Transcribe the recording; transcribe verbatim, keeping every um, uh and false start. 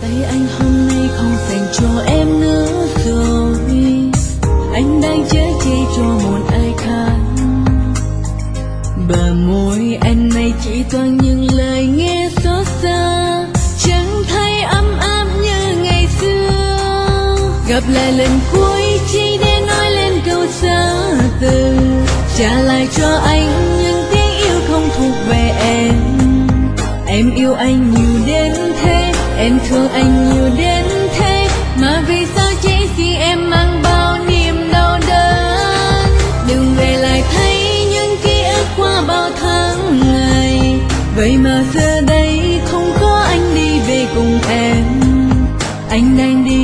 Tay anh hôm nay không dành cho em nữa rồi, anh đang chở che cho một ai khác. Bờ môi anh này chỉ toàn những lời nghe xót xa, chẳng thấy ấm áp như ngày xưa. Gặp lại lần cuối chỉ để nói lên câu xa từ, trả lại cho anh những tiếng yêu không thuộc về em. Em yêu anh nhiều đến thế, em thương anh nhiều đến thế, mà vì sao chỉ khi em mang bao niềm đau đớn. Đừng về lại thấy những ký ức qua bao tháng ngày, vậy mà giờ đây không có anh đi về cùng em. Anh đang đi